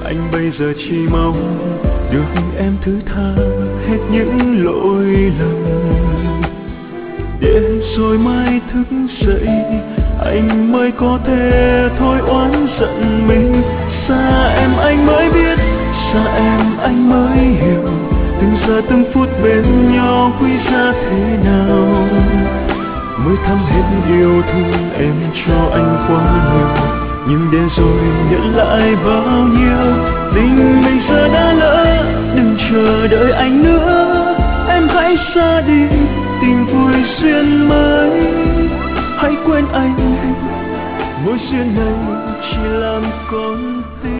Anh bây giờ chỉ mong được em thứ tha hết những lỗi lầm, để rồi mai thức dậy anh mới có thể thôi oán giận mình. Xa em anh mới biết, xa em anh mới hiểu, từng giờ từng phút bên nhau quý giá thế nào. Mới thăm hết yêu thương em cho anh quá nhiều, nhưng để rồi nhận lại bao nhiêu. Tình mình giờ đã lỡ, đừng chờ đợi anh nữa, em hãy xa đi tìm vui duyên mới. Hãy quên anh, mối duyên này chỉ làm con tim